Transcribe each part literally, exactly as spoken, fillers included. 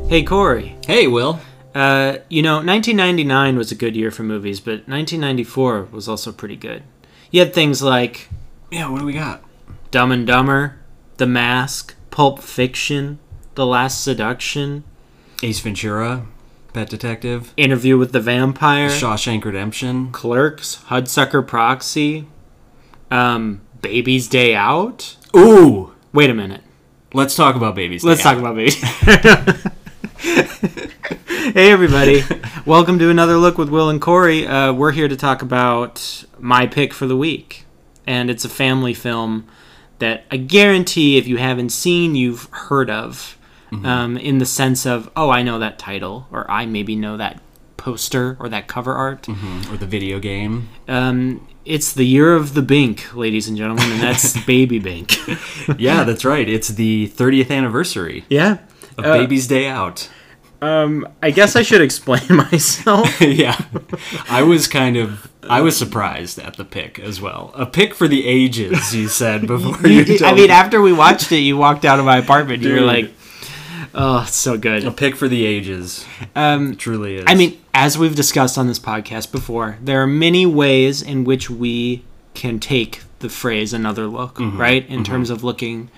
Hey, Corey. Hey, Will. Uh, you know, nineteen ninety-nine was a good year for movies, but nineteen ninety-four was also pretty good. You had things like Yeah, what do we got? Dumb and Dumber, The Mask, Pulp Fiction, The Last Seduction, Ace Ventura, Pet Detective, Interview with the Vampire, Shawshank Redemption, Clerks, Hudsucker Proxy, um, Baby's Day Out. Ooh! Wait a minute. Let's talk about Baby's Day Let's Out. talk about Baby. Hey everybody, welcome to Another Look with Will and Corey. Uh, we're here to talk about my pick for the week, and it's a family film that I guarantee if you haven't seen, you've heard of, mm-hmm. um, in the sense of, oh, I know that title, or I maybe know that poster or that cover art. Mm-hmm. Or the video game. Um, it's the year of the Bink, ladies and gentlemen, and that's Baby Bink. Yeah, that's right. It's the thirtieth anniversary Yeah. of Uh, Baby's Day Out. Um, I guess I should explain myself. Yeah. I was kind of... I was surprised at the pick as well. A pick for the ages, you said before you, you told I mean, me. after we watched it, you walked out of my apartment. You were Dude. like, "Oh, it's so good." A pick for the ages. Um, It truly is. I mean, as we've discussed on this podcast before, there are many ways in which we can take the phrase "another look," Mm-hmm. right? In Mm-hmm. terms terms of looking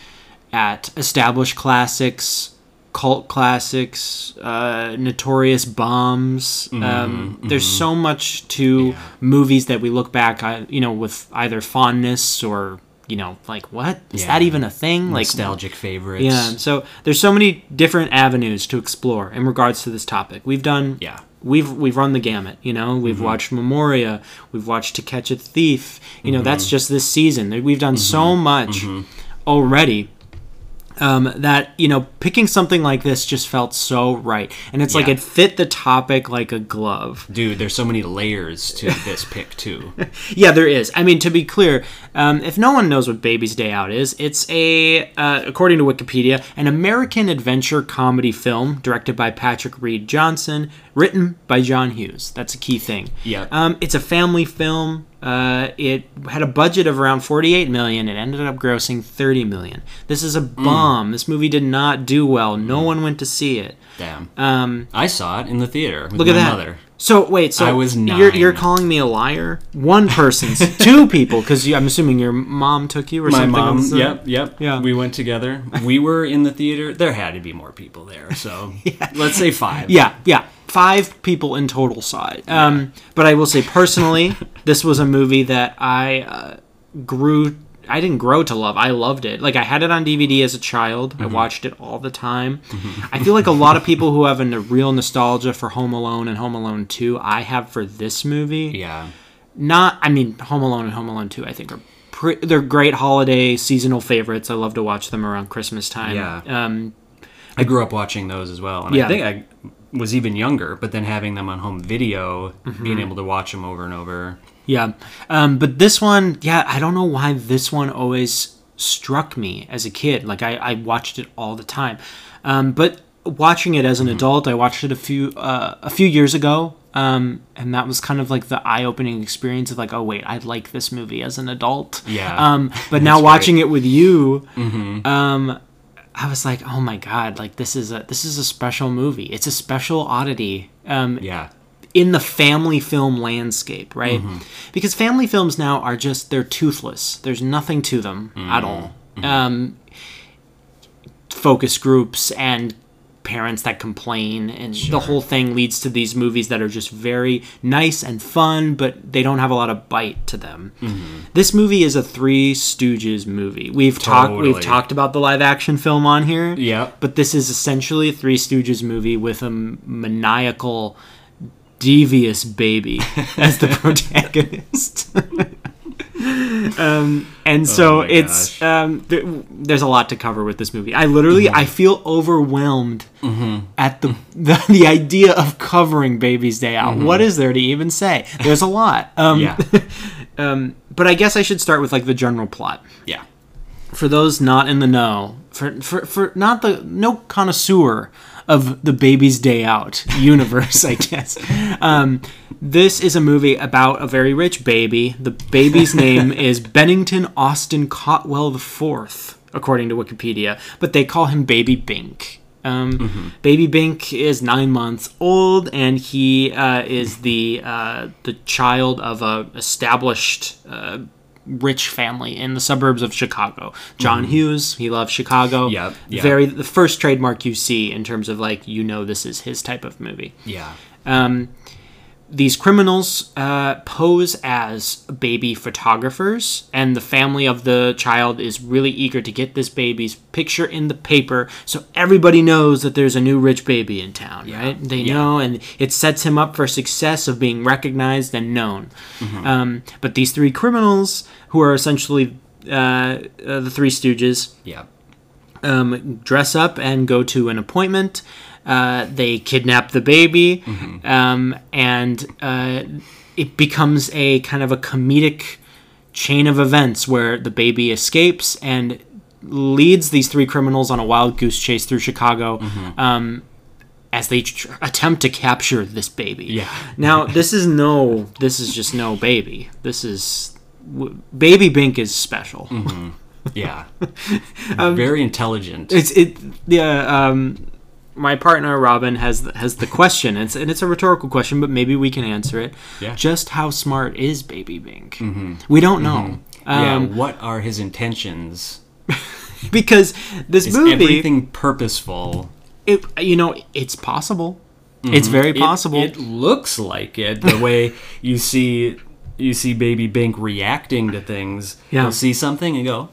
at established classics, cult classics, uh, notorious bombs. Mm-hmm, um, mm-hmm. There's so much to Yeah. movies that we look back, uh, you know, with either fondness or, you know, like, what? Is Yeah. that even a thing? Like, nostalgic favorites. yeah. So there's so many different avenues to explore in regards to this topic. We've done. Yeah. We've we've run the gamut, you know. We've Mm-hmm. watched Memoria. We've watched To Catch a Thief. You know, that's just this season. We've done so much already. Um, that, you know, picking something like this just felt so right. And it's like Yeah. it fit the topic like a glove. Dude, there's so many layers to this pick, too. Yeah, there is. I mean, to be clear, um, if no one knows what Baby's Day Out is, it's a, uh, according to Wikipedia, an American adventure comedy film directed by Patrick Reed Johnson, written by John Hughes. That's a key thing. Yeah. Um, it's a family film. Uh, it had a budget of around forty-eight million dollars. It ended up grossing thirty million dollars. This is a bomb. This movie did not do well. No one went to see it. Damn. Um, I saw it in the theater with Look my at that. mother. So wait, so I was you're you're nine. calling me a liar? One person's two people, because I'm assuming your mom took you or My something. mom, of the- yep, yep. Yeah. We went together. We were in the theater. There had to be more people there, so let's say five. Yeah, yeah. Five people in total saw it. Um, but I will say personally, this was a movie that I uh, grew. I didn't grow to love. I loved it. Like, I had it on D V D as a child. Mm-hmm. I watched it all the time. I feel like a lot of people who have a real nostalgia for Home Alone and Home Alone two, I have for this movie. Yeah. Not, I mean, Home Alone and Home Alone two, I think, are pre- they're great holiday seasonal favorites. I love to watch them around Christmas time. Yeah. Um, I grew up watching those as well. And Yeah. I think I was even younger, but then having them on home video, Mm-hmm. being able to watch them over and over. yeah. Um, but this one, yeah, I don't know why this one always struck me as a kid. Like, I, I watched it all the time. Um, but watching it as an adult, I watched it a few uh, a few years ago. Um, and that was kind of like the eye-opening experience of like, oh wait, I like this movie as an adult. Yeah. Um, but now That's watching it with you, Mm-hmm. um, I was like, oh my god, like this is a this is a special movie. It's a special oddity. Um, Yeah. in the family film landscape, right? Mm-hmm. Because family films now are just, they're toothless. There's nothing to them Mm-hmm. at all. Um, focus groups and parents that complain, and the whole thing leads to these movies that are just very nice and fun, but they don't have a lot of bite to them. Mm-hmm. This movie is a Three Stooges movie. We've talked we've Totally. talked about the live action film on here. Yep. But this is essentially a Three Stooges movie with a maniacal, devious baby as the protagonist. um, and so Oh my it's gosh. um, th- there's a lot to cover with this movie. I literally Mm-hmm. I feel overwhelmed at the, the the idea of covering Baby's Day Out. What is there to even say? There's a lot. Um, Mm-hmm. Yeah. um, but I guess I should start with like the general plot. Yeah. For those not in the know, for for, for not the no connoisseur of the Baby's Day Out universe, I guess. Um, this is a movie about a very rich baby. The baby's name is Bennington Austin Cotwell the Fourth, according to Wikipedia, but they call him Baby Bink. Um, mm-hmm. Baby Bink is nine months old, and he uh, is the uh, the child of a established uh, rich family in the suburbs of Chicago. John mm-hmm. Hughes, he loves Chicago. Yep, yep. Very the first trademark you see in terms of like you know this is his type of movie. Yeah. Um, These criminals uh, pose as baby photographers, and the family of the child is really eager to get this baby's picture in the paper so everybody knows that there's a new rich baby in town, yeah. right? They yeah. know, and it sets him up for success of being recognized and known. Mm-hmm. Um, but these three criminals, who are essentially uh, uh, the Three Stooges, yeah. um, dress up and go to an appointment. Uh, they kidnap the baby, mm-hmm. um, and uh, it becomes a kind of a comedic chain of events where the baby escapes and leads these three criminals on a wild goose chase through Chicago mm-hmm. um, as they tr- attempt to capture this baby. Yeah. Now, this is no, this is just no baby. This is, w- Baby Bink is special. Mm-hmm. Yeah. um, Very intelligent. It's, it, yeah, um... My partner Robin has the, has the question, and it's, and it's a rhetorical question, but maybe we can answer it. Yeah. Just how smart is Baby Bink? Mm-hmm. We don't know. Mm-hmm. Um, yeah. What are his intentions? Because this is movie, everything purposeful? It you know it's possible. Mm-hmm. It's very possible. It, it looks like it. The way you see you see Baby Bink reacting to things. Yeah. You'll see something and go,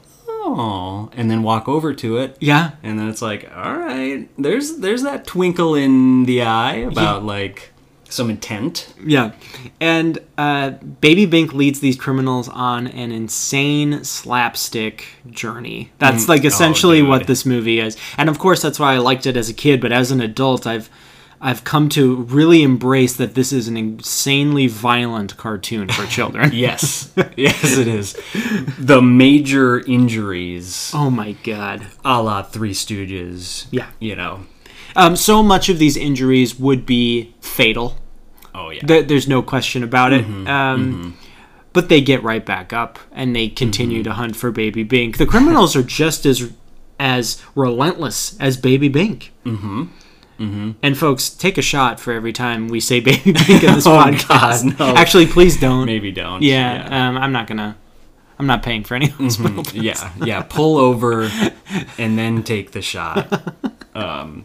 oh, and then walk over to it. Yeah. And then it's like, all right, there's there's that twinkle in the eye about yeah. like some intent. Yeah. And uh, Baby Bink leads these criminals on an insane slapstick journey. That's mm. like essentially oh, what this movie is. And of course that's why I liked it as a kid, but as an adult I've I've come to really embrace that this is an insanely violent cartoon for children. Yes. Yes, it is. The major injuries. Oh, my God. A la Three Stooges. Yeah. You know. Um, so much of these injuries would be fatal. Oh, yeah. There, there's no question about it. Mm-hmm. Um, mm-hmm. But they get right back up, and they continue mm-hmm. to hunt for Baby Bink. The criminals are just as as relentless as Baby Bink. Mm-hmm. Mm-hmm. And folks, take a shot for every time we say Baby Bink in this oh, podcast. God, no. Actually, please don't. Maybe don't. Yeah, yeah. Um, I'm not gonna. I'm not paying for any mm-hmm. Yeah, yeah. Pull over and then take the shot. Um,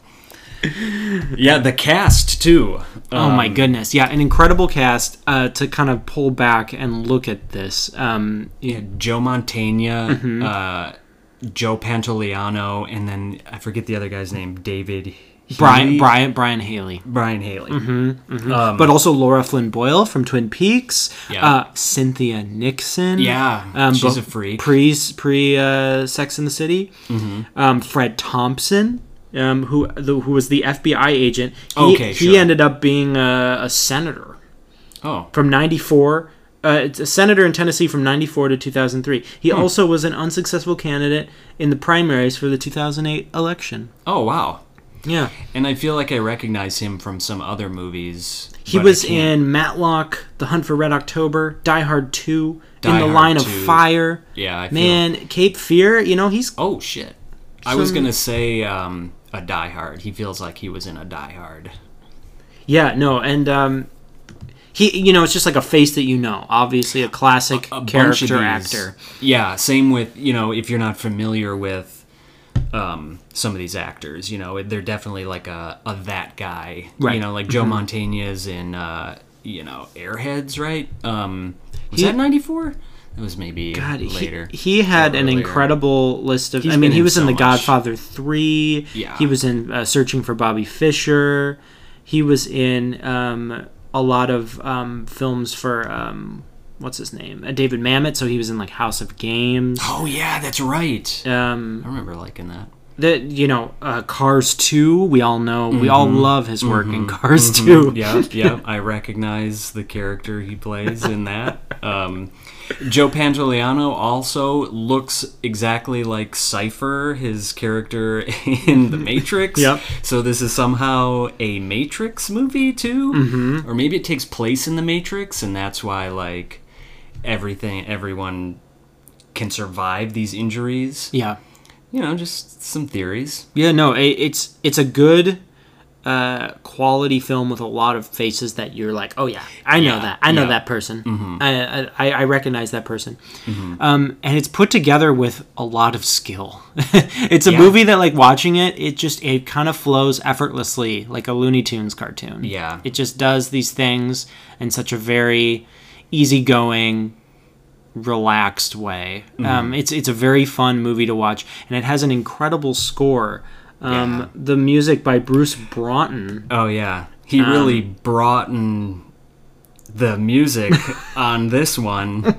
yeah, the cast too. Oh um, my goodness! Yeah, an incredible cast. Uh, to kind of pull back and look at this. Um, yeah, Joe Mantegna, mm-hmm. uh, Joe Pantoliano, and then I forget the other guy's name. David. Brian, Brian, Brian Haley. Brian Haley. Mm-hmm, mm-hmm. Um, but also Laura Flynn Boyle from Twin Peaks. Yeah. Uh, Cynthia Nixon. Yeah, um, she's a freak. Pre, pre uh, Sex in the City. Mm-hmm. Um, Fred Thompson, um, who the, who was the F B I agent. He, okay, He sure. ended up being a, a senator. Oh. From ninety-four. Uh, it's a senator in Tennessee from ninety-four to two thousand three. He hmm. also was an unsuccessful candidate in the primaries for the two thousand eight election. Oh, wow. Yeah. And I feel like I recognize him from some other movies. He was in Matlock, The Hunt for Red October, Die Hard two, Die In the Hard Line two. of Fire. Yeah, I feel... Man, Cape Fear, you know, he's... Oh, shit. Some... I was going to say um, a Die Hard. He feels like he was in a Die Hard. Yeah, no, and... Um, he, you know, it's just like a face that you know. Obviously, a classic a, a character actor. Yeah, same with, you know, if you're not familiar with um, some of these actors, you know, they're definitely like a, a that guy. Right. You know, like Joe mm-hmm. Mantegna's in, uh, you know, Airheads, right? Um, was he, that ninety-four? It was maybe God, later. He, he had an earlier. incredible list of... He's I mean, he was in in so The Godfather three. Yeah. He was in uh, Searching for Bobby Fischer. He was in um, a lot of um, films for... Um, what's his name? Uh, David Mamet, so he was in like House of Games. Oh yeah, that's right. Um, I remember liking that. The you know uh, Cars two. We all know. Mm-hmm. We all love his work mm-hmm. in Cars mm-hmm. two. Yeah, yeah. I recognize the character he plays in that. Um, Joe Pantoliano also looks exactly like Cypher, his character in The Matrix. Yep. So this is somehow a Matrix movie too, mm-hmm. or maybe it takes place in The Matrix, and that's why like. Everything, everyone can survive these injuries. Yeah. you know, just some theories. Yeah, no, it, it's it's a good uh, quality film with a lot of faces that you're like, oh yeah, I know Yeah, that, I know yeah. that person, Mm-hmm. I, I I recognize that person, Mm-hmm. um, and it's put together with a lot of skill. It's a Yeah. movie that, like, watching it, it just it kind of flows effortlessly, like a Looney Tunes cartoon. Yeah. It just does these things in such a very easygoing, relaxed way. Mm-hmm. Um, it's it's a very fun movie to watch, and it has an incredible score. Um, Yeah. The music by Bruce Broughton. Oh yeah, he Um, really brought in the music on this one.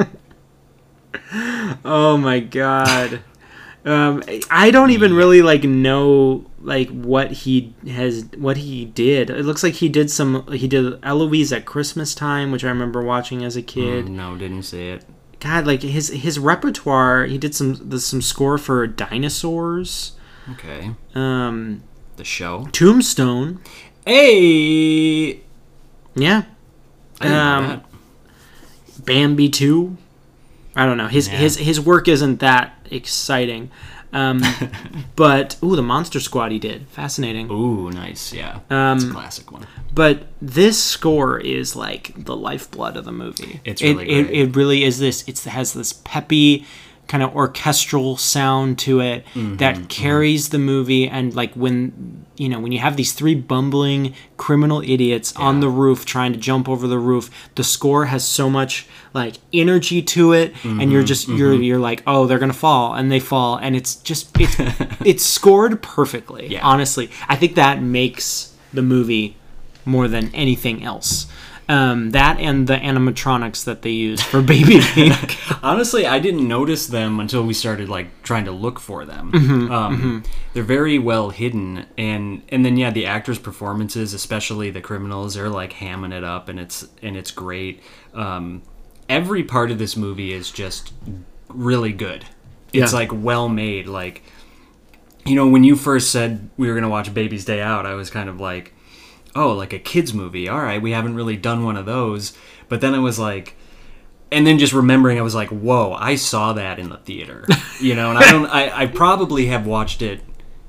Oh my god. Um, I don't even really like know like what he has what he did. It looks like he did some he did Eloise at Christmas Time, which I remember watching as a kid. Mm, no, didn't see it. God, like his his repertoire. He did some the, some score for Dinosaurs, Okay, um, the show. Tombstone. Hey, Yeah, I didn't know Um, that. Bambi two. I don't know. His Yeah. his his work isn't that exciting, um, but ooh, the Monster Squad he did fascinating. Ooh, nice. Yeah, it's a Um, classic one. but this score is like the lifeblood of the movie. It's It- really it, great. it, really is this. It's, it has this peppy kind of orchestral sound to it Mm-hmm, that carries the movie. And like when you know when you have these three bumbling criminal idiots on Yeah. the roof trying to jump over the roof, the score has so much like energy to it, and Mm-hmm, you're just you're you're like, oh, they're gonna fall, and they fall, and it's just it's it's scored perfectly. Yeah. Honestly, I think that makes the movie more than anything else. Um, that and the animatronics that they use for Baby Pink. Honestly, I didn't notice them until we started like trying to look for them. Mm-hmm, um, They're very well hidden, and and then yeah, the actors' performances, especially the criminals, they're like hamming it up, and it's and it's great. Um, every part of this movie is just really good. It's Yeah. like well made. Like, you know, when you first said we were gonna watch Baby's Day Out, I was kind of like, oh, like a kids movie. All right, we haven't really done one of those. But then I was like, and then just remembering, I was like, whoa, I saw that in the theater, you know. And I don't, I, I probably have watched it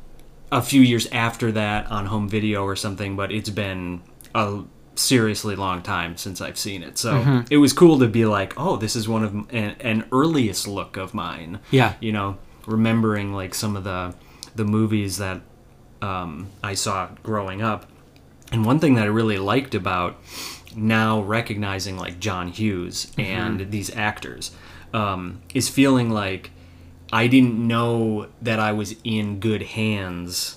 a few years after that on home video or something. But it's been a seriously long time since I've seen it, so it was cool to be like, oh, this is one of an, an earliest look of mine. Yeah. You know, remembering like some of the the movies that um, I saw growing up. And one thing that I really liked about now recognizing like John Hughes and these actors um, is feeling like I didn't know that I was in good hands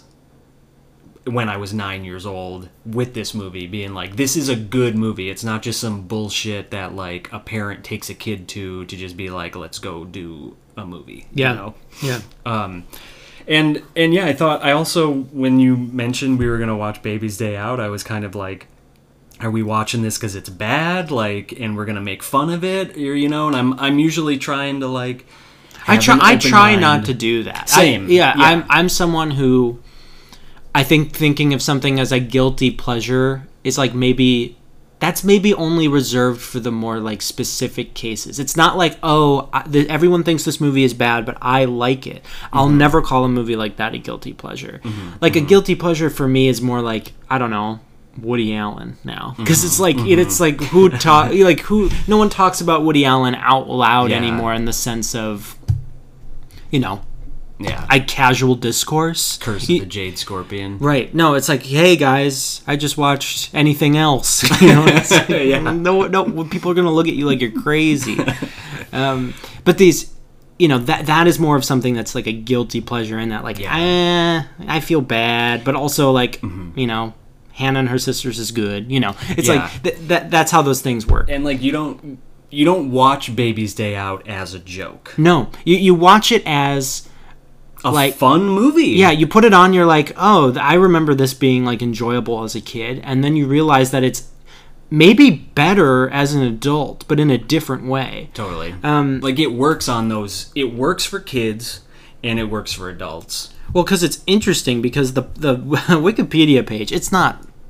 when I was nine years old with this movie, being like, this is a good movie. It's not just some bullshit that like a parent takes a kid to to just be like, let's go do a movie. Yeah. You know? Yeah. Um, and and yeah, I thought I also, when you mentioned we were gonna watch Baby's Day Out, I was kind of like, are we watching this because it's bad, like, and we're gonna make fun of it, or, you know? And I'm I'm usually trying to like, I have try. an I open try mind. not to do that. Same. I, yeah, Yeah. I'm. I'm someone who, I think thinking of something as a guilty pleasure is like maybe that's maybe only reserved for the more like specific cases. It's not like, oh, I, the, everyone thinks this movie is bad, but I like it. I'll Mm-hmm. never call a movie like that a guilty pleasure. Like a guilty pleasure for me is more like, I don't know, Woody Allen now, because it's like it, it's like who talk like who no one talks about Woody Allen out loud Yeah. anymore in the sense of, you know, Yeah. a casual discourse. Curse He- of the Jade Scorpion. Right. No, it's like, hey guys, I just watched anything else. You know, it's like, Yeah. no, no, people are gonna look at you like you're crazy. um, but these, you know, that that is more of something that's like a guilty pleasure in that, like, Yeah. eh, I feel bad, but also like, you know, Hannah and Her Sisters is good. You know, it's Yeah. like th- that. That's how those things work. And like you don't you don't watch Baby's Day Out as a joke. No, you you watch it as. A Like- fun movie. Yeah, you put it on, you're like, oh, th- I remember this being like enjoyable as a kid, and then you realize that it's maybe better as an adult, but in a different way. Totally. Um, Like it works on those. It works for kids, and it works for adults. well, because it's interesting because the the Wikipedia page, it's not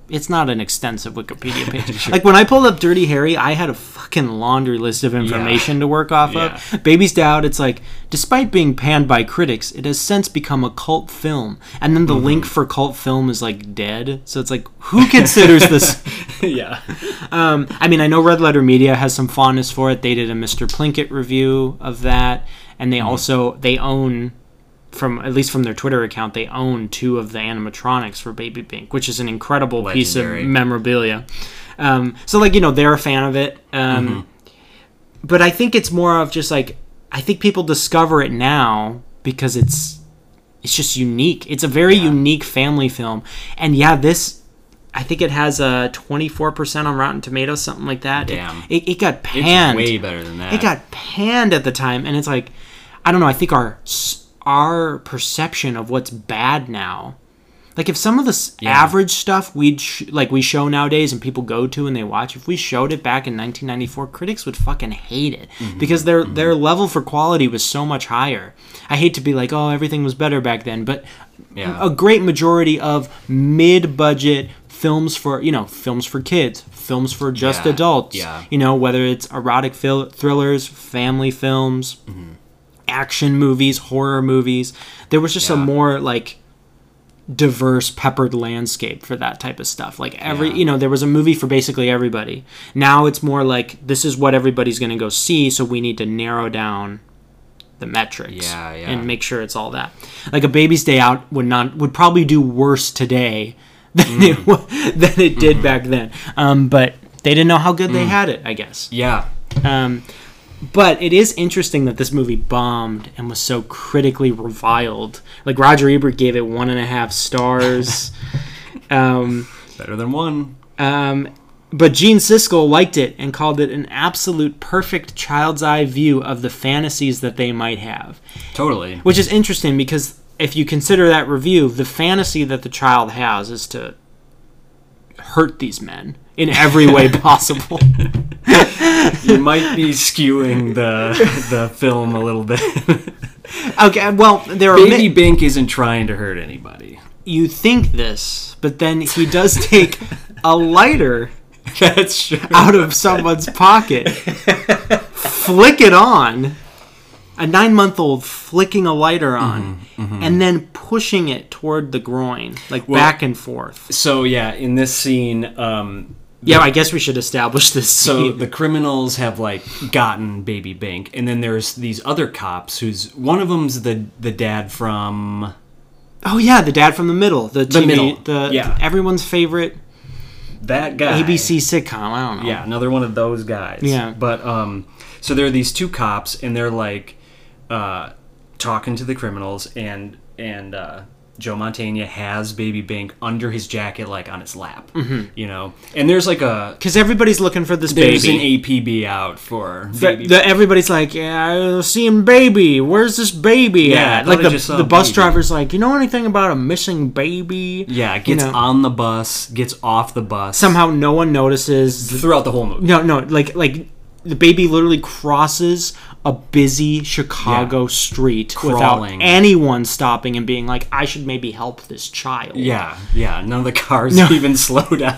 it's not an extensive Wikipedia page. Like when I pulled up Dirty Harry, I had a fucking laundry list of information yeah. to work off yeah. of. Baby's Day Out, it's like, despite being panned by critics, it has since become a cult film. And then the mm-hmm. link for cult film is like dead. So it's like, who considers this? yeah. Um, I mean, I know Red Letter Media has some fondness for it. They did a Mister Plinkett review of that, and they mm-hmm. also they own. From at least from their Twitter account, they own two of the animatronics for Baby Bink, which is an incredible Legendary. piece of memorabilia. Um, so, like, you know, they're a fan of it. Um, mm-hmm. But I think it's more of just like, I think people discover it now because it's it's just unique. It's a very yeah. unique family film. And yeah, this, I think it has a twenty-four percent on Rotten Tomatoes, something like that. Damn. It, it, it got panned. It's way better than that. It got panned at the time. And it's like, I don't know, I think our... our perception of what's bad now, like if some of the yeah. average stuff we'd sh- like we show nowadays and people go to and they watch, if we showed it back in nineteen ninety-four, critics would fucking hate it mm-hmm. because their mm-hmm. their level for quality was so much higher. I hate to be like, oh, everything was better back then, but yeah. a great majority of mid-budget films for, you know, films for kids, films for just yeah. adults, yeah. you know, whether it's erotic fil- thrillers, family films, mm-hmm. action movies, horror movies. There was just yeah. a more like diverse, peppered landscape for that type of stuff. Like every, yeah. you know, there was a movie for basically everybody. Now it's more like this is what everybody's going to go see, so we need to narrow down the metrics yeah, yeah. and make sure it's all that. Like a Baby's Day Out would not would probably do worse today than mm. it than it did mm-hmm. back then. Um, but they didn't know how good mm. they had it, I guess. Yeah. Um, But it is interesting that this movie bombed and was so critically reviled. Like Roger Ebert gave it one and a half stars. um, Better than one. Um, but Gene Siskel liked it and called it an absolute perfect child's eye view of the fantasies that they might have. Totally. Which is interesting because if you consider that review, the fantasy that the child has is to hurt these men in every way possible. You might be skewing the the film a little bit. Okay, well, there are Baby mi- Bink isn't trying to hurt anybody. You think this, but then he does take a lighter That's true. out of someone's pocket, flick it on, a nine-month-old flicking a lighter on, mm-hmm, mm-hmm. and then pushing it toward the groin, like well, back and forth. So, yeah, in this scene... Um, Yeah, I guess we should establish this So scene. the criminals have like gotten Baby Bink, and then there's these other cops who's one of them's the the dad from. Oh yeah, the dad from the middle, the T V, the middle, the yeah, everyone's favorite. That guy, A B C sitcom. I don't know. Yeah, another one of those guys. Yeah, but um, so there are these two cops, and they're like, uh, talking to the criminals, and and uh. Joe Mantegna has Baby Bink under his jacket, like on his lap, mm-hmm. you know. And there's like a because everybody's looking for this there's baby. There's an A P B out for the, Baby. The, everybody's like, yeah, seeing baby. Where's this baby yeah, at? Like the, the bus baby. driver's like, you know anything about a missing baby? Yeah, gets you know? on the bus, gets off the bus. Somehow no one notices throughout the whole movie. No, no, like like the baby literally crosses a busy Chicago yeah. street Crawling. without anyone stopping and being like, I should maybe help this child. Yeah, yeah. None of the cars no. even slow down.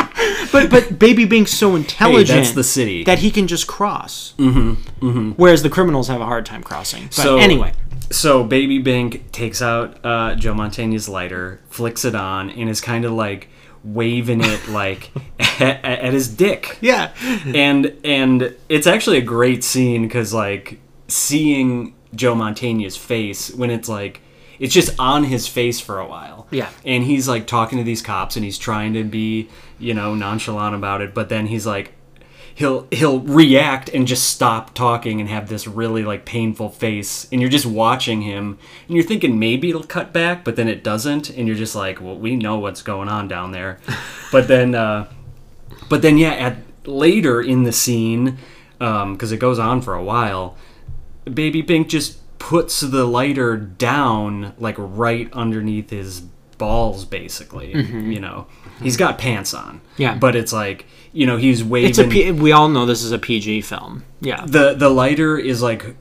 but but Baby Bink's so intelligent hey, that's the city. that he can just cross. Mm-hmm, mm-hmm. Whereas the criminals have a hard time crossing. But so, anyway. So Baby Bink takes out uh, Joe Mantegna's lighter, flicks it on, and is kind of like waving it like at, at his dick. Yeah. And and it's actually a great scene because like seeing Joe Mantegna's face when it's like it's just on his face for a while. Yeah. And he's like talking to these cops and he's trying to be, you know, nonchalant about it, but then he's like he'll he'll react and just stop talking and have this really like painful face, and you're just watching him and you're thinking maybe it'll cut back, but then it doesn't, and you're just like, well, we know what's going on down there. but then uh but then yeah at later in the scene, um because it goes on for a while, Baby Bink just puts the lighter down like right underneath his balls, basically. Mm-hmm. You know, he's got pants on. Yeah, but it's like, you know, he's waving. It's a P- we all know this is a P G film. Yeah, the the lighter is like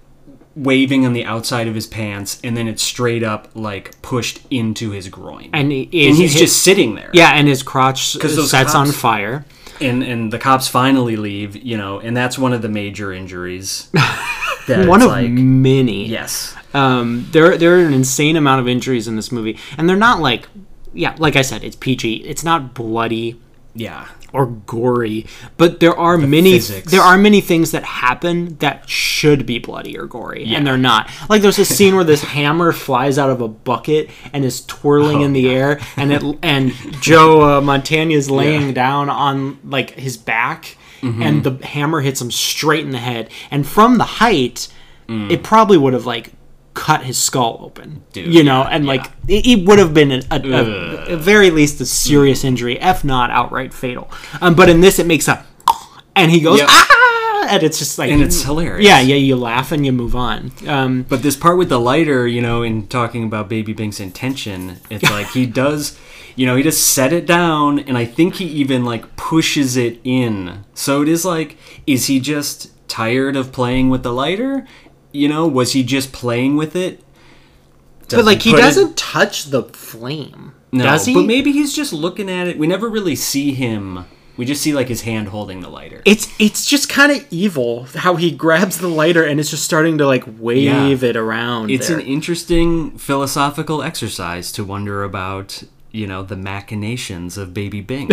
waving on the outside of his pants, and then it's straight up like pushed into his groin, And, he is, and he's his, just sitting there. Yeah, and his crotch those sets on cops- fire. And and the cops finally leave, you know, and that's one of the major injuries. That One it's of like, many. yes. Um, there, there are an insane amount of injuries in this movie, and they're not like, yeah, like I said, it's P G. It's not bloody Yeah. or gory, but there are many, physics. there are many things that happen that should be bloody or gory, Yeah. and they're not. Like there's a scene where this hammer flies out of a bucket and is twirling Oh, in the yeah. air, and it and Joe uh, Montana is laying Yeah. down on like his back. Mm-hmm. And the hammer hits him straight in the head. And from the height, Mm. it probably would have like cut his skull open. Dude, you know, yeah, and yeah. like it, it would have been a, a, a, Ugh. a very least a serious injury, if not outright fatal. Um, but in this, it makes a, and he goes Yep. ah, and it's just like, And it's hilarious. Yeah, yeah, you laugh and you move on. Um, But this part with the lighter, you know, in talking about Baby Bink's intention, it's like he does, you know, he just set it down, and I think he even like pushes it in. So it is like, is he just tired of playing with the lighter? You know, was he just playing with it? Does but like he put it- doesn't touch the flame, no, does he? But maybe he's just looking at it. We never really see him. We just see like his hand holding the lighter. It's it's just kind of evil how he grabs the lighter and it's just starting to like wave it around. It's there. an interesting philosophical exercise to wonder about, you know, the machinations of Baby Bink.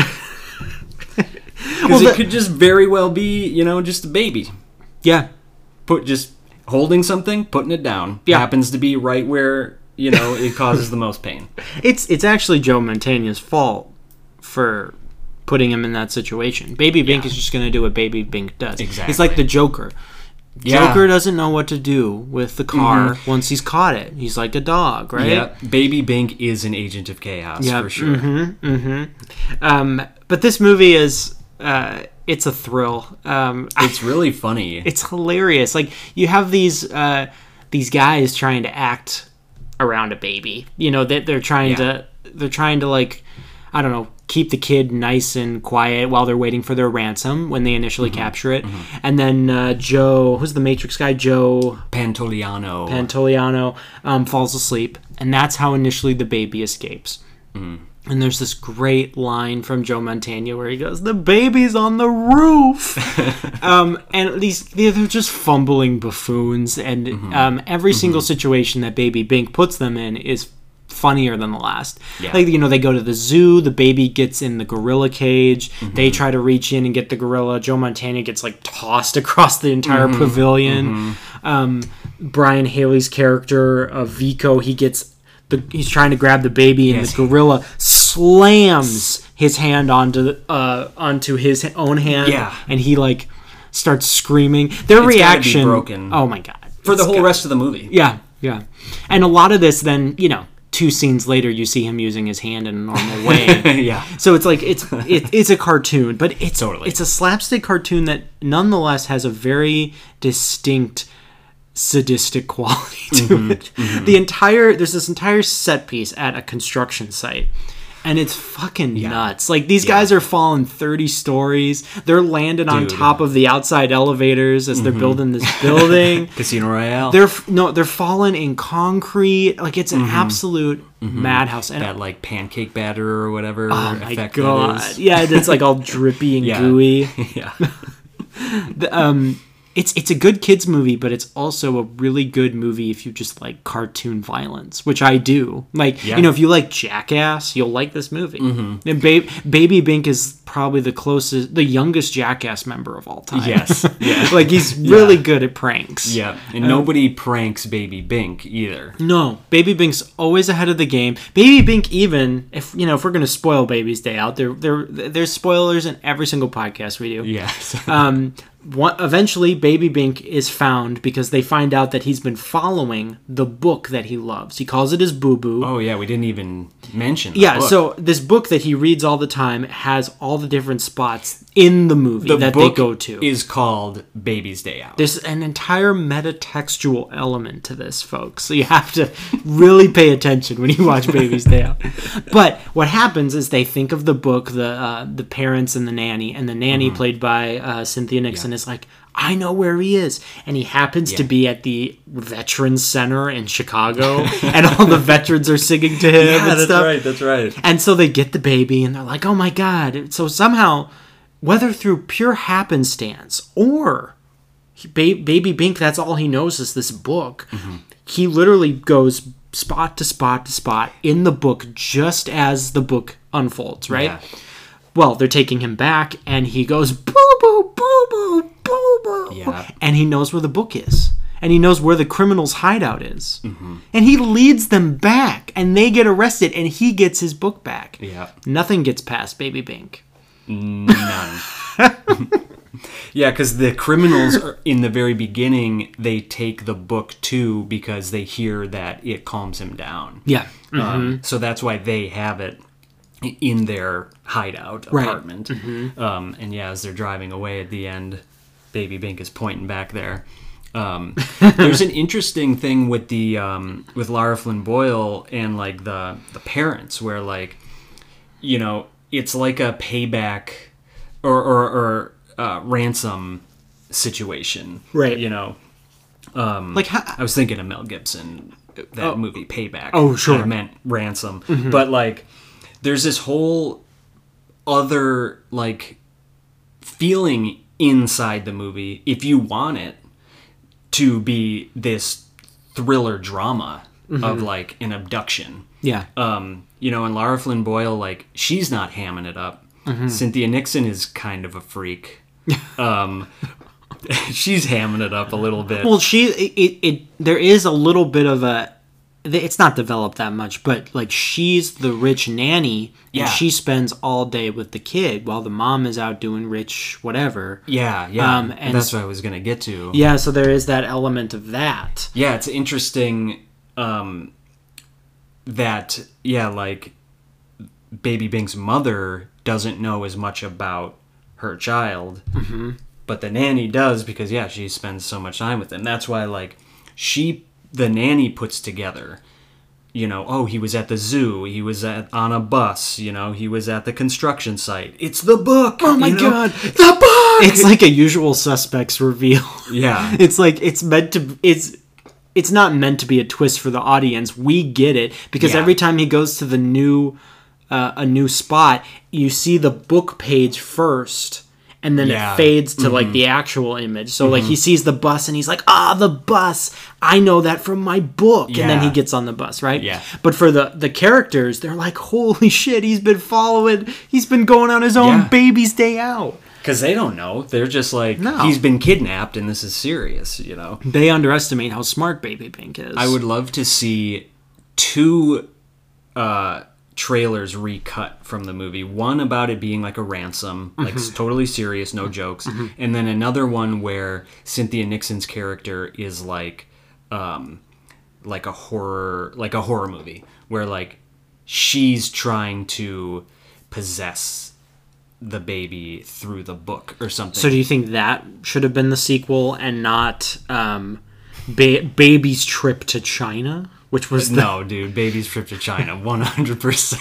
Because Well, it the- could just very well be, you know, just a baby. yeah. Put just holding something, putting it down. Yeah. Happens to be right where, you know, it causes the most pain. It's it's actually Joe Montana's fault for putting him in that situation. Baby Bink Yeah. is just going to do what Baby Bink does. Exactly. It's like the Joker. Yeah. Joker doesn't know what to do with the car once he's caught it. He's like a dog, right? Yeah, Baby Bink is an agent of chaos Yeah, for sure. Mm-hmm, mm-hmm. Um, but this movie is uh, it's a thrill. Um, It's really funny. it's hilarious. Like you have these uh, these guys trying to act around a baby. You know that they're trying Yeah. to they're trying to like I don't know keep the kid nice and quiet while they're waiting for their ransom when they initially Mm-hmm. capture it. And then uh, Joe, who's the Matrix guy? Joe Pantoliano. Pantoliano um, falls asleep, and that's how initially the baby escapes. Mm-hmm. And there's this great line from Joe Montana where he goes, "The baby's on the roof," um, and these they're just fumbling buffoons, and Mm-hmm. um, every single situation that Baby Bink puts them in is funnier than the last. Yeah. Like, you know, they go to the zoo, the baby gets in the gorilla cage, Mm-hmm. they try to reach in and get the gorilla. Joe Montana gets like tossed across the entire Mm-hmm. pavilion. Um, Brian Haley's character of Vico, he gets the he's trying to grab the baby and Yes. the gorilla slams his hand onto uh onto his own hand. Yeah. And he like starts screaming. Their It's gotta be reaction broken. Oh my god. For the It's whole got- rest of the movie. yeah, yeah. And a lot of this then, you know, two scenes later you see him using his hand in a normal way. Yeah. So it's like it's it, it's a cartoon, but it's Totally. it's a slapstick cartoon that nonetheless has a very distinct sadistic quality to Mm-hmm, it. The entire there's this entire set piece at a construction site. And it's fucking nuts. Like, these guys are falling thirty stories. They're landing on Dude. top of the outside elevators as they're building this building. Casino Royale. They're f- no, they're falling in concrete. Like, it's an absolute madhouse. And that like pancake batter or whatever oh my effect god, that is. yeah, it's like all drippy and Yeah. gooey. Yeah. The, um, it's it's a good kids movie, but it's also a really good movie if you just like cartoon violence, which I do. Like, Yeah. you know, if you like Jackass, you'll like this movie. And ba- Baby Bink is probably the closest, the youngest Jackass member of all time. Yes. Yeah. Like, he's really good at pranks. Yeah. And nobody pranks Baby Bink either. No, Baby Bink's always ahead of the game. Baby Bink, even if you know, if we're gonna spoil Baby's Day Out, there, there, there's spoilers in every single podcast we do. Yes. Um, one, eventually, Baby Bink is found because they find out that he's been following the book that he loves. He calls it his boo boo. Oh yeah, we didn't even mention. The yeah, book. so this book that he reads all the time has all the different spots in the movie the that book they go to. is called Baby's Day Out. There's an entire metatextual element to this, folks. So you have to really pay attention when you watch Baby's Day Out. But what happens is they think of the book, the uh, the parents and the nanny, and the nanny, played by uh, Cynthia Nixon, is like, I know where he is. And he happens Yeah. to be at the Veterans Center in Chicago, and all the veterans are singing to him Yeah, and that's stuff. right. That's right. And so they get the baby, and they're like, oh my God. So somehow, whether through pure happenstance or he, ba- Baby Bink, that's all he knows is this book, Mm-hmm. he literally goes spot to spot to spot in the book just as the book unfolds, right? Yeah. Well, they're taking him back, and he goes, boo, boo, boo, boo, boo, boo. Yeah. And he knows where the book is. And he knows where the criminal's hideout is. Mm-hmm. And he leads them back, and they get arrested, and he gets his book back. Yeah. Nothing gets past Baby Bink. None. Yeah, because the criminals are, in the very beginning, they take the book too because they hear that it calms him down. Yeah. Um, so that's why they have it in their hideout Right. apartment. Um, and yeah, as they're driving away at the end, Baby Bink is pointing back there. Um, there's an interesting thing with the um, with Lara Flynn Boyle and like the the parents, where like, you know, it's like a payback or or, or uh, ransom situation, Right. You know, Like, how, I was thinking of Mel Gibson, that movie Payback. Oh, sure. I meant Ransom. But like, there's this whole other like feeling inside the movie, if you want it to be this thriller drama of like an abduction. yeah. Um, you know, and Lara Flynn Boyle, like, she's not hamming it up. Cynthia Nixon is kind of a freak. Um, she's hamming it up a little bit. Well, she, it, it, it, there is a little bit of a, it's not developed that much, but like she's the rich nanny, and Yeah. she spends all day with the kid while the mom is out doing rich whatever. yeah, yeah. Um, and that's what I was going to get to. Yeah, so there is that element of that. Yeah, it's interesting um, that, yeah, like, Baby Bink's mother doesn't know as much about her child, mm-hmm. but the nanny does because, yeah, she spends so much time with him. That's why, like, she, the nanny puts together, you know, oh, he was at the zoo, he was at, on a bus, you know, he was at the construction site. It's the book! Oh my you know? God. The book! It's like a Usual Suspects reveal. Yeah. It's like, it's meant to, it's, it's not meant to be a twist for the audience. We get it because Yeah. every time he goes to the new, uh, a new spot, you see the book page first, and then Yeah. it fades to Mm-hmm. like the actual image. So like he sees the bus and he's like, ah, the bus. I know that from my book. And then he Yeah. gets on the bus, right? Yeah. But for the the characters, they're like, holy shit, he's been following. He's been going on his own Yeah. baby's day out. Because they don't know. They're just like, No. he's been kidnapped and this is serious, you know? They underestimate how smart Baby Pink is. I would love to see two uh, trailers recut from the movie. One about it being like a ransom, like Mm-hmm. totally serious, no jokes. And then another one where Cynthia Nixon's character is like, um, like a horror, like a horror movie, where like she's trying to possess the baby through the book or something. So do you think that should have been the sequel and not um, ba- Baby's Trip to China, which was the... No, dude, Baby's Trip to China, one hundred percent.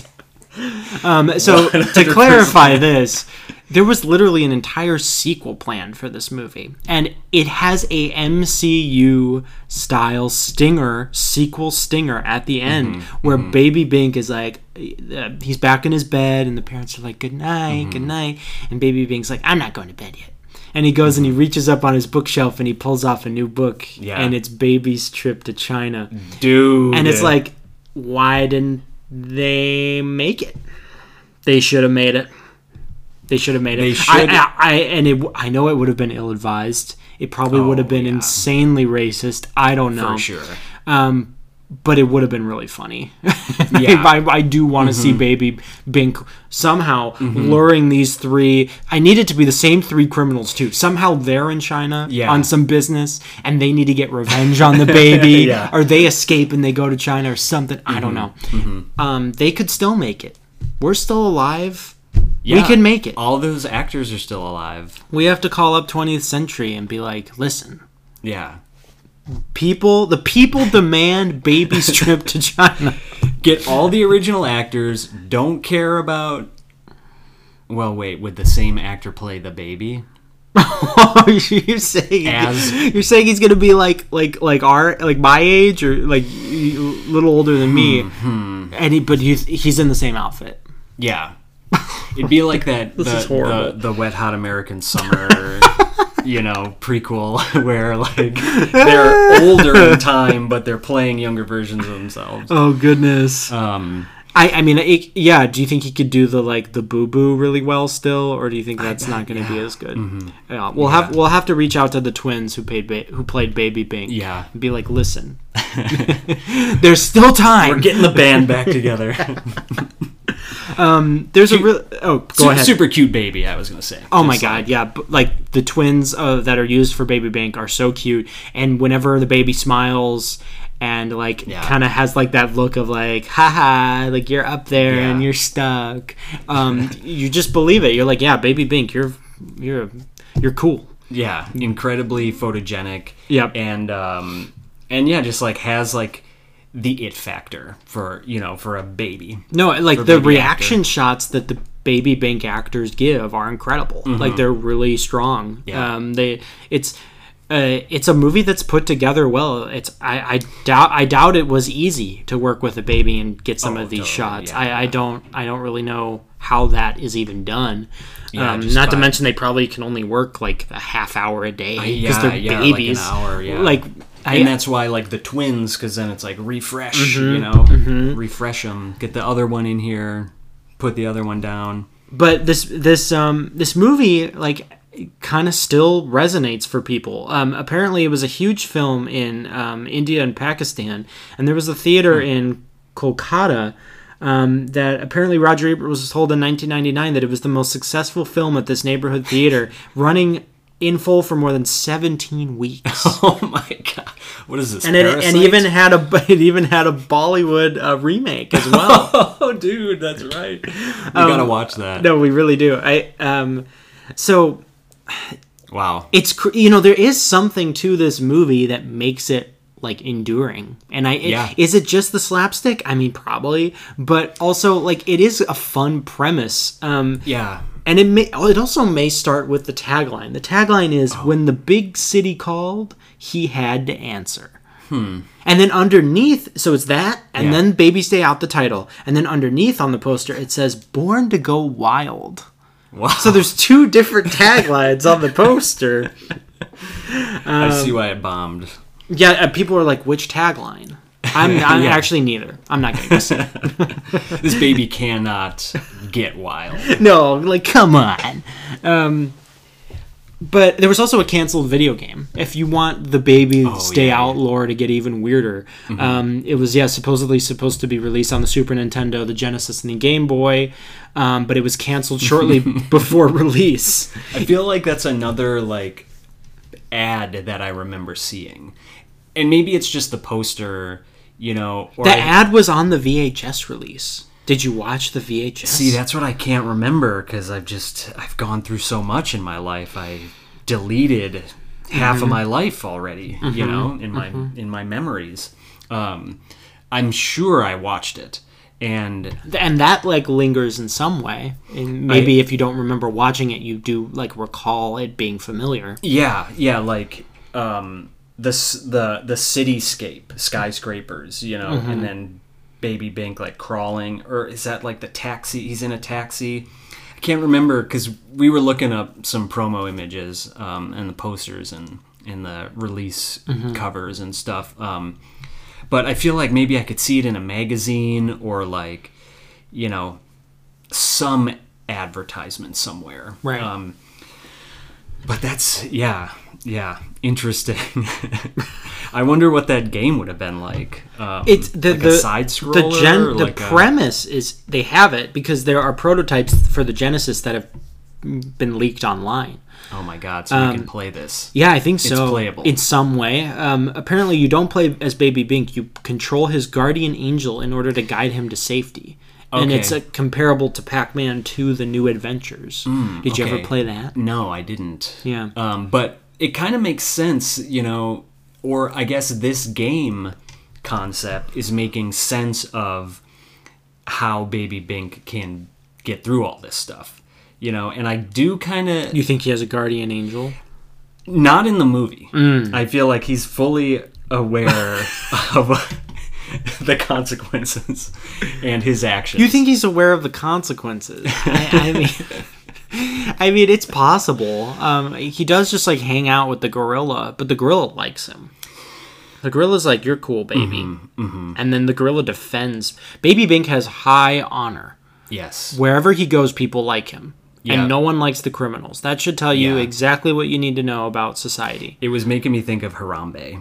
Um, so to clarify this, there was literally an entire sequel planned for this movie, and it has a M C U style stinger, sequel stinger at the end, where Baby Bink is like, uh, he's back in his bed, and the parents are like, "Good night, good night," and Baby Bink's like, "I'm not going to bed yet." And he goes and he reaches up on his bookshelf and he pulls off a new book, Yeah. and it's Baby's Trip to China. Dude. And it's like, why didn't they make it? They should have made it. They should have made it. They I, should- I, I and it, I know it would have been ill-advised. It probably would have Oh, been yeah. insanely racist. I don't know. for sure. Um, but it would have been really funny. Yeah. I, I do want to see Baby Bink somehow luring these three. I need it to be the same three criminals too. Somehow they're in China Yeah. on some business, and they need to get revenge on the baby, Yeah. or they escape and they go to China or something. I don't know. Um, they could still make it. We're still alive. We can make it. All those actors are still alive. We have to call up twentieth century and be like, listen. Yeah. People, the people demand Baby's Trip to China. Get all the original actors. Don't care about. Well, wait. Would the same actor play the baby? you're saying As- you're saying he's gonna be like like like our like my age or like a little older than me, Hmm. and he but he's he's in the same outfit. Yeah. It'd be like that This the, is horrible. the the Wet Hot American Summer, you know, prequel where like they're older in time but they're playing younger versions of themselves. Oh goodness. Um I, I mean, it, yeah. Do you think he could do the like the boo boo really well still, or do you think that's not going to be as good? Mm-hmm. Yeah, we'll Yeah. have we'll have to reach out to the twins who paid ba- who played Baby Bink. Yeah. and be like, listen, there's still time. We're getting the band back together. um, there's a real oh go Su- ahead. Super cute baby, I was gonna say. Oh my Just god, like- yeah. But, like the twins uh, that are used for Baby Bink are so cute, and whenever the baby smiles and like Yeah. kind of has like that look of like haha, like you're up there Yeah. and you're stuck, um you just believe it. You're like, yeah, Baby Bink, you're you're you're cool. Yeah, incredibly photogenic. Yep. And um and yeah, just like has like the it factor for, you know, for a baby. No, like For the baby reaction shots that the Baby Bink actors give are incredible. Like they're really strong. Yeah. Um, they it's uh, it's a movie that's put together well. It's I, I doubt I doubt it was easy to work with a baby and get some Oh, of these totally, shots. yeah. I, I don't I don't really know how that is even done. Yeah, um, just not to by- mention they probably can only work like a half hour a day because yeah, they're yeah, babies. like an hour, yeah. Like I, And that's why like the twins, because then it's like refresh, Mm-hmm, you know, refresh them, get the other one in here, put the other one down. but this this um this movie like kind of still resonates for people. Um, apparently, it was a huge film in um, India and Pakistan, and there was a theater in Kolkata um, that apparently Roger Ebert was told in nineteen ninety-nine that it was the most successful film at this neighborhood theater, running in full for more than seventeen weeks. Oh my god, what is this? And it and Parasite? even had a it even had a Bollywood uh, remake as well. Oh, dude, that's right. You gotta watch that. No, we really do. I um, so. Wow. It's cr- you know there is something to this movie that makes it like enduring, and I it- Yeah. is it just the slapstick? I mean, probably, but also like it is a fun premise. Um, Yeah. and it may it also may start with the tagline. The tagline is Oh. "When the big city called, he had to answer." Hmm. And then underneath, so it's that, and Yeah. then "Baby Stay Out" the title, and then underneath on the poster it says "Born to Go Wild." Wow. So there's two different taglines on the poster. I see why it bombed. Yeah, uh, people are like, which tagline? I'm, I'm Yeah. actually neither. I'm not going to say. This baby cannot get wild. No, like, come on. Um, but there was also a canceled video game. If you want the Baby Oh, Stay yeah, Out yeah. lore to get even weirder, um, it was, yeah, supposedly supposed to be released on the Super Nintendo, the Genesis, and the Game Boy, um, but it was canceled shortly before release. I feel like that's another like ad that I remember seeing, and maybe it's just the poster, you know. Or The I- ad was on the V H S release. Did you watch the V H S? See, that's what I can't remember because I've just I've gone through so much in my life. I deleted half of my life already, you know, in my in my memories. Um, I'm sure I watched it, and And that like lingers in some way. And maybe if you don't remember watching it, you do like recall it being familiar. yeah, yeah, like um, the s- the the cityscape, skyscrapers, you know, and then Baby Bink like crawling, or is that like the taxi? He's in a taxi. I can't remember because we were looking up some promo images um, and the posters and and the release covers and stuff. Um, but I feel like maybe I could see it in a magazine or like, you know, some advertisement somewhere. Right. Um, but that's yeah, yeah, interesting. I wonder what that game would have been like. Um, It's the like the a side scroller. the gen the like a- premise is they have it because there are prototypes for the Genesis that have been leaked online. oh my god! So you can play this. Yeah, I think so. playable. In some way. Um, apparently, you don't play as Baby Bink. You control his guardian angel in order to guide him to safety. And Okay. it's uh, comparable to Pac-Man two: The New Adventures. Did you ever okay. play that? No, I didn't. Yeah. Um, but it kind of makes sense, you know, or I guess this game concept is making sense of how Baby Bink can get through all this stuff. You know, and I do kind of... You think he has a guardian angel? Not in the movie. Mm. I feel like he's fully aware of the consequences and his actions. You think he's aware of the consequences? I, I mean, I mean, it's possible. Um, he does just like hang out with the gorilla, but the gorilla likes him. The gorilla's like, "You're cool, baby," mm-hmm, mm-hmm. and then the gorilla defends. Baby Bink has high honor. Yes. Wherever he goes, people like him. Yeah. And no one likes the criminals. That should tell you Yeah. exactly what you need to know about society. It was making me think of Harambe.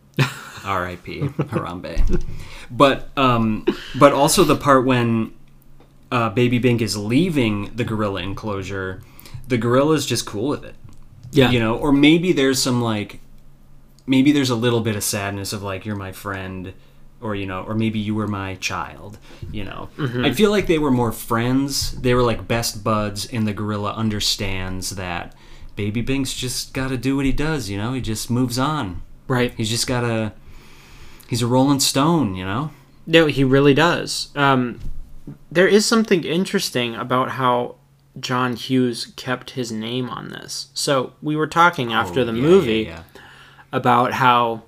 R I P Harambe. But um, but also the part when uh, Baby Bink is leaving the gorilla enclosure, the gorilla's just cool with it. Yeah. You know, or maybe there's some like, maybe there's a little bit of sadness of like, you're my friend, or, you know, or maybe you were my child, you know. Mm-hmm. I feel like they were more friends. They were like best buds, and the gorilla understands that Baby Bink's just got to do what he does, you know. He just moves on. Right. He's just got to, he's a rolling stone, you know. No, he really does. Um, there is something interesting about how John Hughes kept his name on this. So we were talking after oh, the yeah, movie yeah, yeah. about how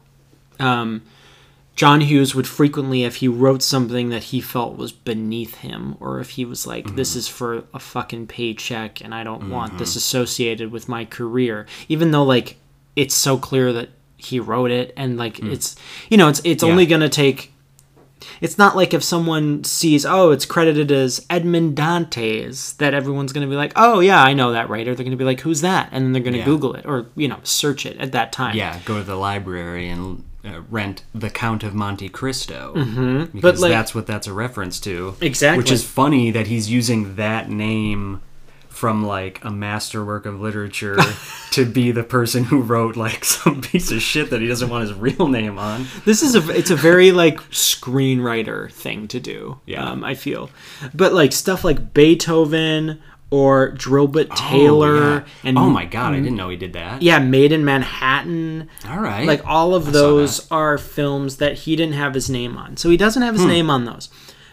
um, John Hughes would frequently, if he wrote something that he felt was beneath him, or if he was like, mm-hmm. this is for a fucking paycheck and I don't mm-hmm. want this associated with my career, even though like it's so clear that he wrote it, and like mm. it's, you know, it's it's yeah. only gonna take, it's not like if someone sees, oh, it's credited as Edmond Dantes, that everyone's gonna be like, oh yeah, I know that writer. They're gonna be like, who's that? And then they're gonna yeah. Google it, or, you know, search it at that time. Yeah, go to the library and uh, rent The Count of Monte Cristo, mm-hmm. because but like, that's what that's a reference to. Exactly. Which is funny that he's using that name from like a masterwork of literature to be the person who wrote like some piece of shit that he doesn't want his real name on. This is a it's a very like screenwriter thing to do. Yeah, um, I feel, but like stuff like Beethoven or Drillbit Taylor, oh, yeah. and oh my god, I didn't know he did that. Yeah, Made in Manhattan. All right, like all of I those are films that he didn't have his name on, so he doesn't have his hmm. name on those.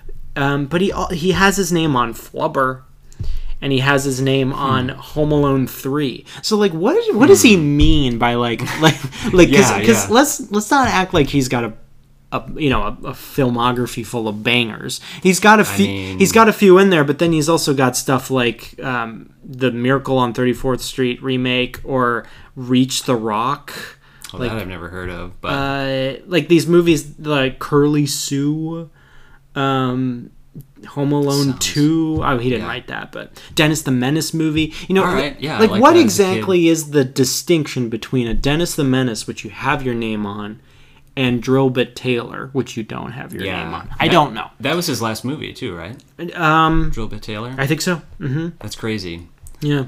Um, but he he has his name on Flubber. And he has his name on Home Alone three. So, like, what is, what does he mean by like like like? Because yeah, yeah. let's let's not act like he's got a, a you know a, a filmography full of bangers. He's got a few. I mean, he's got a few in there, but then he's also got stuff like um, the Miracle on thirty-fourth Street remake or Reach the Rock. Well, like, that I've never heard of. But uh, like these movies like Curly Sue. Um, Home Alone Sounds, two. Oh, he didn't yeah. write that, but Dennis the Menace movie. You know, All right. yeah, like, like what exactly is the distinction between a Dennis the Menace, which you have your name on, and Drillbit Taylor, which you don't have your yeah. name on? I that, don't know. That was his last movie too, right? Um, Drillbit Taylor. I think so. Mm-hmm. That's crazy. Yeah,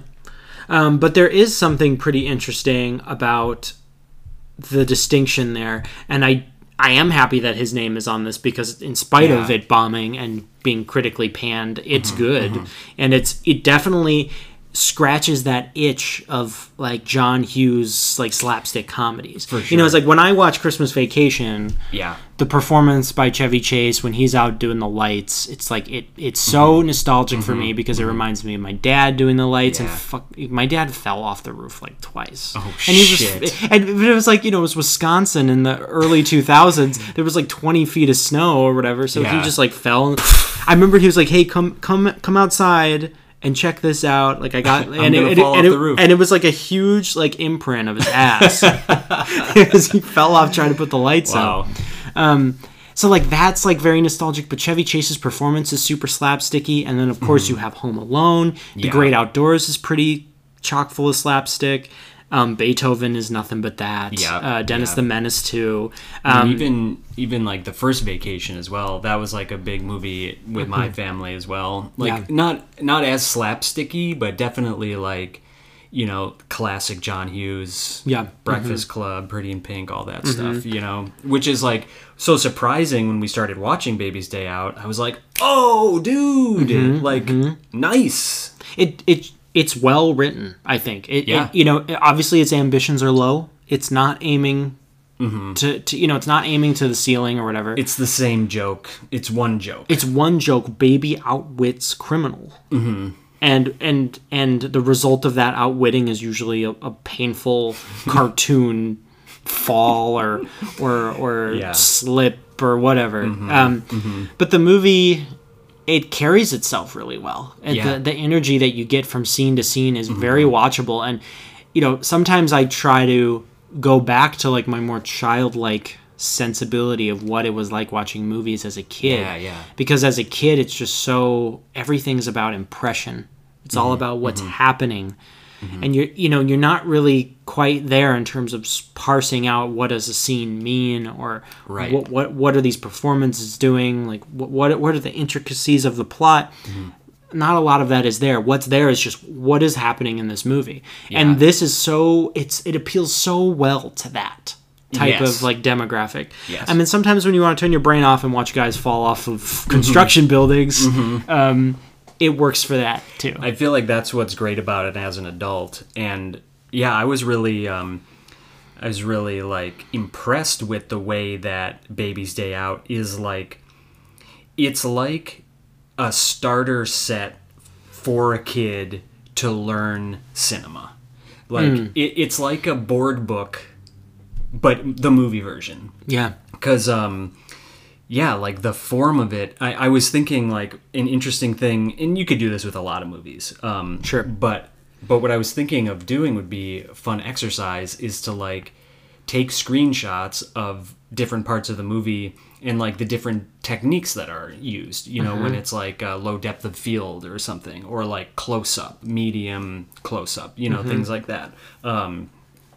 um, but there is something pretty interesting about the distinction there, and I. I am happy that his name is on this because in spite yeah. of it bombing and being critically panned, it's mm-hmm, good. Mm-hmm. And it's it definitely scratches that itch of like John Hughes like slapstick comedies. For sure. You know, it's like when I watch Christmas Vacation, yeah. the performance by Chevy Chase when he's out doing the lights, it's like it it's so mm-hmm. nostalgic mm-hmm. for me because mm-hmm. it reminds me of my dad doing the lights yeah. and fuck my dad fell off the roof like twice. Oh and he shit. Was, and it was like, you know, it was Wisconsin in the early two thousands. There was like twenty feet of snow or whatever, so yeah. he just like fell. I remember he was like, "Hey, come come come outside and check this out." Like I got and it, and, it, and, it, and it was like a huge like imprint of his ass because he fell off trying to put the lights wow. out. Um, so like that's like very nostalgic. But Chevy Chase's performance is super slapsticky, and then of course mm-hmm. you have Home Alone. The yeah. Great Outdoors is pretty chock full of slapstick. Um, Beethoven is nothing but that. Yeah, uh, Dennis yeah. the Menace too. Um, even even like the first Vacation as well. That was like a big movie with mm-hmm. my family as well. Like yeah. not not as slapsticky, but definitely like, you know, classic John Hughes. Yeah, Breakfast mm-hmm. Club, Pretty in Pink, all that mm-hmm. stuff. You know, which is like so surprising when we started watching Baby's Day Out. I was like, oh, dude, mm-hmm. like mm-hmm. nice. It it. It's well written, I think. It, yeah. it, you know, obviously its ambitions are low. It's not aiming mm-hmm. to, to, you know, it's not aiming to the ceiling or whatever. It's the same joke. It's one joke. It's one joke. Baby outwits criminal. Mm-hmm. and and and the result of that outwitting is usually a, a painful cartoon fall or or or Yeah. slip or whatever. Mm-hmm. Um, Mm-hmm. but the movie, it carries itself really well. And Yeah. the the energy that you get from scene to scene is very watchable. And you know, sometimes I try to go back to like my more childlike sensibility of what it was like watching movies as a kid. Yeah, yeah. Because as a kid, it's just so, everything's about impression. It's all about what's happening. And you're, you know, you're not really quite there in terms of s- parsing out what does a scene mean, or Right. what, what what are these performances doing, like what what, what are the intricacies of the plot. Not a lot of that is there. What's there is just what is happening in this movie. Yeah. And this is so, it's it appeals so well to that type Yes. of like demographic. Yes. I mean, sometimes when you want to turn your brain off and watch guys fall off of construction buildings, um, it works for that too. I feel like that's what's great about it as an adult. And yeah, I was really, um, I was really like impressed with the way that Baby's Day Out is like, it's like a starter set for a kid to learn cinema. Like it, it's like a board book, but the movie version. Yeah. Because, um, yeah, like the form of it, I, I was thinking like an interesting thing, and you could do this with a lot of movies. Um, Sure. But but what I was thinking of doing would be a fun exercise is to like take screenshots of different parts of the movie and like the different techniques that are used. You know, when it's like uh, low depth of field or something, or like close up, medium close up. You know, things like that. Um,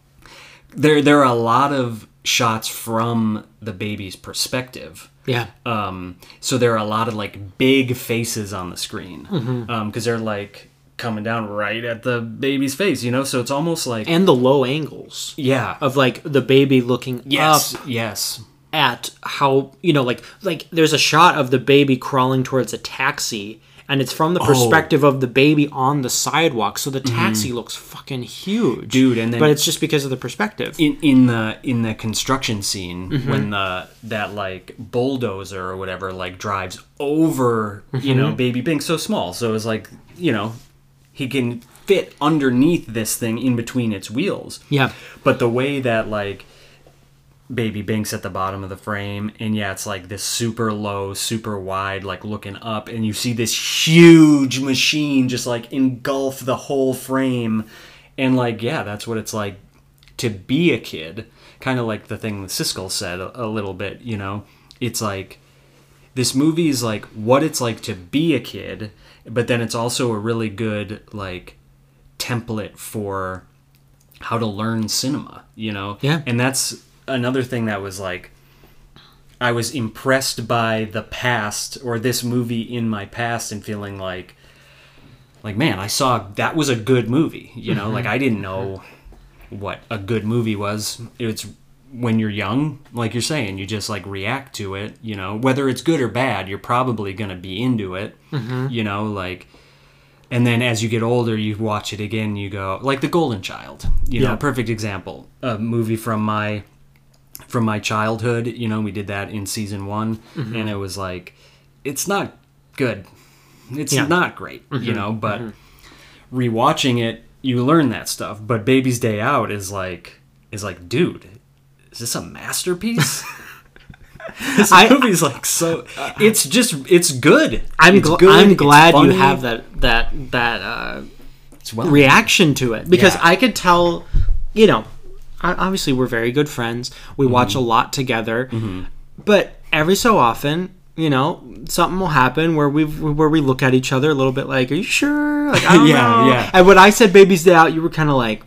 there there are a lot of shots from the baby's perspective. Yeah. Um, so there are a lot of like big faces on the screen because they're like coming down right at the baby's face, you know. So it's almost like And the low angles yeah, of like the baby looking yes, up yes, at how, you know, like like there's a shot of the baby crawling towards a taxi, and it's from the perspective of the baby on the sidewalk, so the taxi looks fucking huge, Dude, and then- but it's just because of the perspective. in in the in the construction scene when the that like bulldozer or whatever like drives over, you know, baby Bink, so small, so it's like, you know, he can fit underneath this thing in between its wheels. Yeah. But the way that like baby Bink's at the bottom of the frame, and yeah, it's like this super low, super wide, like looking up, and you see this huge machine just like engulf the whole frame, and like yeah, that's what it's like to be a kid. Kind of like the thing that Siskel said a, a little bit, you know. It's like this movie is like what it's like to be a kid, but then it's also a really good like template for how to learn cinema, you know. Yeah. And that's another thing that was like I was impressed by the past, or this movie in my past, and feeling like like man, I saw that was a good movie, you know. Like I didn't know what a good movie was. It's when you're young, like you're saying, you just like react to it, you know, whether it's good or bad, you're probably going to be into it, you know, like, and then as you get older, you watch it again, you go, like The Golden Child, you know, Yeah. perfect example, a movie from my, from my childhood, you know, we did that in season one, and it was like, it's not good. It's Yeah. not great, you know, but rewatching it, you learn that stuff. But Baby's Day Out is like, is like, dude, is this a masterpiece? This I- movie's like so. It's just it's good. I'm, it's gl- good. I'm it's glad you funny, have that that that uh, it's well reaction to it, because Yeah. I could tell, you know, o- obviously we're very good friends. We Mm-hmm. watch a lot together, but every so often, you know, something will happen where we where we look at each other a little bit like, "Are you sure?" Like, I don't Yeah, know. yeah. And when I said Baby's Day Out, you were kind of like,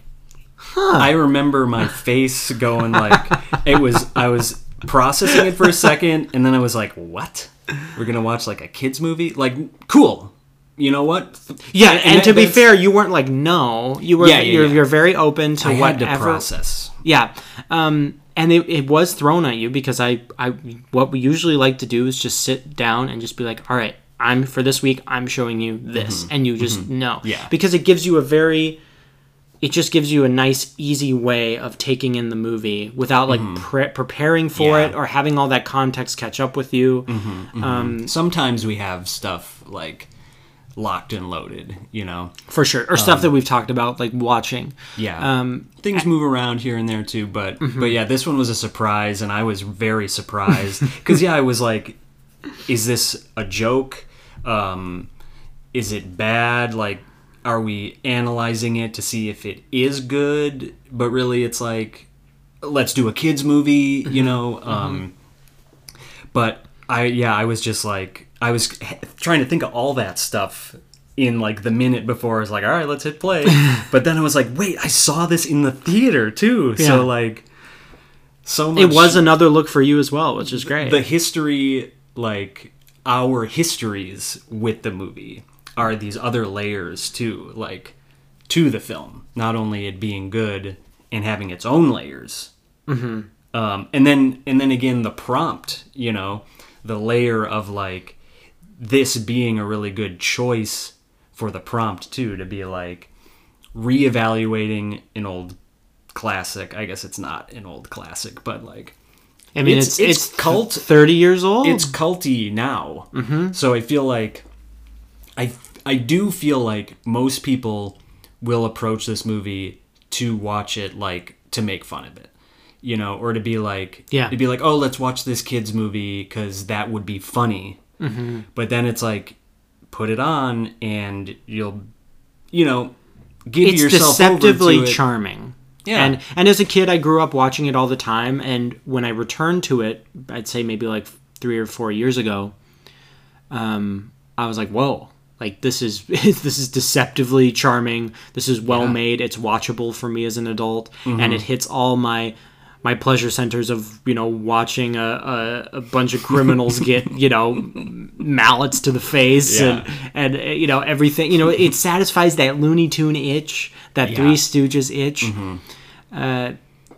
I remember my face going like it was. I was processing it for a second, and then I was like, "What? We're gonna watch like a kids movie? Like, cool. You know what? yeah. And, to be that's- fair, you weren't like, no. You were. Yeah, yeah, you're, yeah. you're very open to I had to whatever. process. Yeah. Um, and it, it was thrown at you because I, I, what we usually like to do is just sit down and just be like, all right, I'm for this week, I'm showing you this. And you just know. Yeah. Because it gives you a very, it just gives you a nice, easy way of taking in the movie without like pre- preparing for Yeah. it or having all that context catch up with you. Um, Sometimes we have stuff like locked and loaded, you know? For sure. Or stuff um, that we've talked about, like watching. Yeah. Um, Things I, move around here and there too, but mm-hmm. but yeah, this one was a surprise, and I was very surprised. Because, yeah, I was like, is this a joke? Um, is it bad? Like, are we analyzing it to see if it is good? But really, it's like, let's do a kids movie, you know? Mm-hmm. Um, but, I yeah, I was just like, I was trying to think of all that stuff in like the minute before I was like, all right, let's hit play. But then I was like, wait, I saw this in the theater too. Yeah. So like, so much. It was another look for you as well, which is great. The history, like our histories with the movie are these other layers too, like to the film. Not only it being good and having its own layers. Mm-hmm. Um, and then, and then again, the prompt, you know, the layer of like, this being a really good choice for the prompt too, to be like reevaluating an old classic. I guess it's not an old classic, but like, I mean, it's it's, it's cult, thirty years old. It's culty now. Mm-hmm. So I feel like I I do feel like most people will approach this movie to watch it like to make fun of it, you know, or to be like, yeah, to be like, oh, let's watch this kids movie because that would be funny. Mm-hmm. But then it's like, put it on and you'll, you know, give it's yourself deceptively over to it. Charming. Yeah. And and as a kid, I grew up watching it all the time. And when I returned to it, I'd say maybe like three or four years ago, um, I was like, whoa, like this is this is deceptively charming. This is well yeah. made. It's watchable for me as an adult, mm-hmm. and it hits all my. my pleasure centers of, you know, watching a, a, a bunch of criminals get, you know, mallets to the face yeah. and, and, you know, everything. You know, it satisfies that Looney Tune itch, that yeah. Three Stooges itch. Mm-hmm. Uh,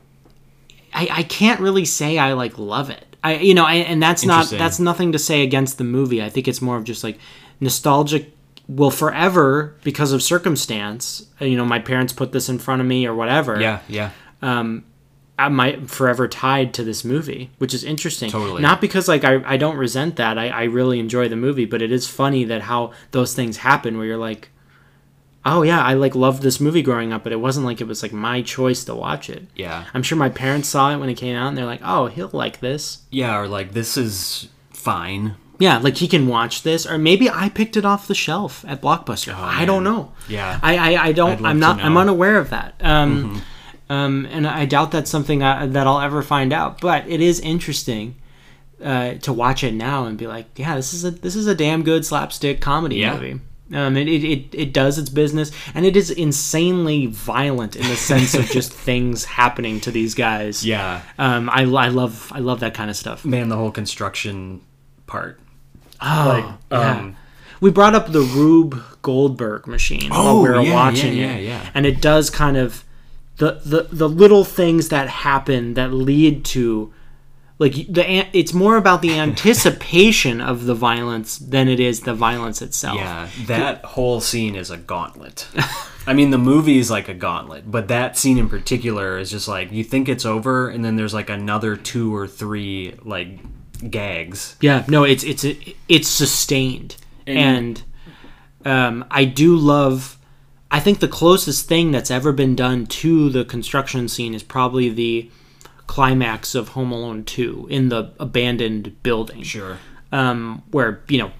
I, I can't really say I, like, love it. I You know, I, and that's not that's nothing to say against the movie. I think it's more of just, like, nostalgic. Will forever, because of circumstance, you know, my parents put this in front of me or whatever. Yeah, yeah. Um, I'm forever tied to this movie, which is interesting. Totally. Not because like I, I don't resent that. I, I really enjoy the movie, but it is funny that how those things happen where you're like, oh yeah, I like loved this movie growing up, but it wasn't like it was like my choice to watch it. Yeah. I'm sure my parents saw it when it came out and they're like, oh, he'll like this. Yeah, or like this is fine. Yeah, like he can watch this, or maybe I picked it off the shelf at Blockbuster. Oh, I don't know. Yeah. I, I, I don't, I'm not, I'm unaware of that. Um, mm-hmm. Um, and I doubt that's something I, that I'll ever find out. But it is interesting uh, to watch it now and be like, yeah, this is a this is a damn good slapstick comedy yeah. movie. Um, it, it it does its business, and it is insanely violent in the sense of just things happening to these guys. Yeah. Um, I, I love I love that kind of stuff. Man, the whole construction part. Oh, like, yeah. Um, we brought up the Rube Goldberg machine oh, while we were yeah, watching yeah, it, yeah, yeah. and it does kind of. The, the the little things that happen that lead to, like, the it's more about the anticipation of the violence than it is the violence itself. Yeah, that whole scene is a gauntlet. I mean, the movie is like a gauntlet, but that scene in particular is just like, you think it's over, and then there's like another two or three, like, gags. Yeah, no, it's it's it's sustained. And, and um, I do love... I think the closest thing that's ever been done to the construction scene is probably the climax of Home Alone two in the abandoned building. Sure. Um, where, you know...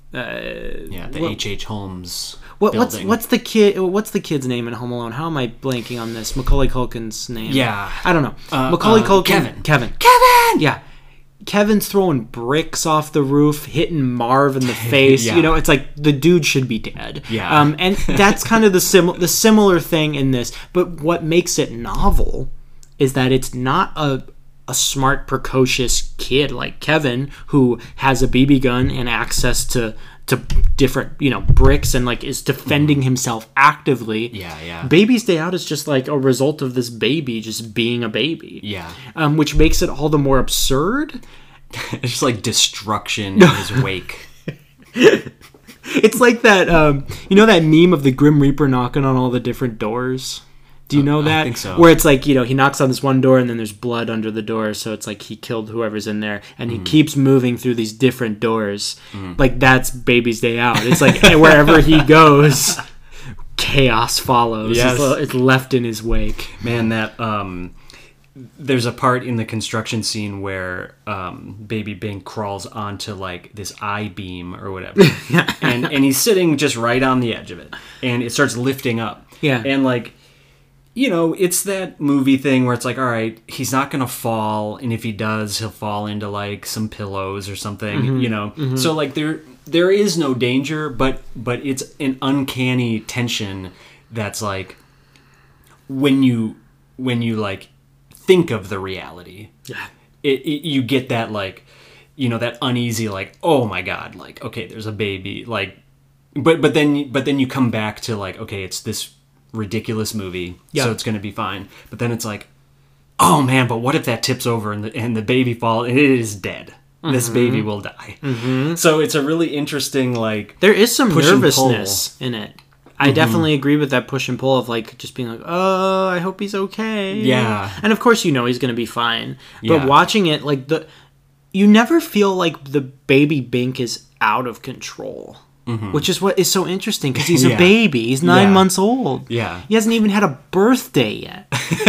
Uh, yeah, the H H. Holmes what, building. What's, what's, the kid, what's the kid's name in Home Alone? How am I blanking on this? Macaulay Culkin's name? Yeah. I don't know. Uh, Macaulay uh, Culkin... Kevin. Kevin. Kevin! Yeah. Kevin's throwing bricks off the roof, hitting Marv in the face. yeah. You know, it's like the dude should be dead. Yeah. Um, and that's kind of the sim- the similar thing in this. But what makes it novel is that it's not a a smart, precocious kid like Kevin who has a B B gun and access to to different, you know, bricks and like is defending mm. himself actively. Yeah, yeah. Baby's Day Out is just like a result of this baby just being a baby. Yeah. Um, which makes it all the more absurd. It's just like destruction in his wake. It's like that, um, you know that meme of the Grim Reaper knocking on all the different doors? Do you know that? I think so. Where it's like, you know, he knocks on this one door and then there's blood under the door, so it's like he killed whoever's in there, and he mm. keeps moving through these different doors. Mm. Like, that's Baby's Day Out. It's like wherever he goes, chaos follows. Yes. It's, it's left in his wake. Man, that um there's a part in the construction scene where um, Baby Bink crawls onto like this I-beam or whatever, and and he's sitting just right on the edge of it, and it starts lifting up. Yeah, and like, you know, it's that movie thing where it's like, all right, he's not gonna fall, and if he does, he'll fall into like some pillows or something, mm-hmm. you know. Mm-hmm. So like there there is no danger, but but it's an uncanny tension that's like when you when you like. think of the reality. Yeah. It, it you get that like, you know, that uneasy like, oh my god, like, okay, there's a baby, like, but but then but then you come back to like, okay, it's this ridiculous movie, yeah. so it's gonna be fine. But then it's like, oh man, but what if that tips over and the and the baby falls and it is dead? Mm-hmm. This baby will die. Mm-hmm. So it's a really interesting like. There is some nervousness in it. I mm-hmm. definitely agree with that push and pull of like just being like, oh, I hope he's okay. Yeah. And of course, you know, he's going to be fine. But yeah. watching it, like the, you never feel like the Baby Bink is out of control, mm-hmm. which is what is so interesting because he's yeah. a baby. He's nine yeah. months old. Yeah. He hasn't even had a birthday yet.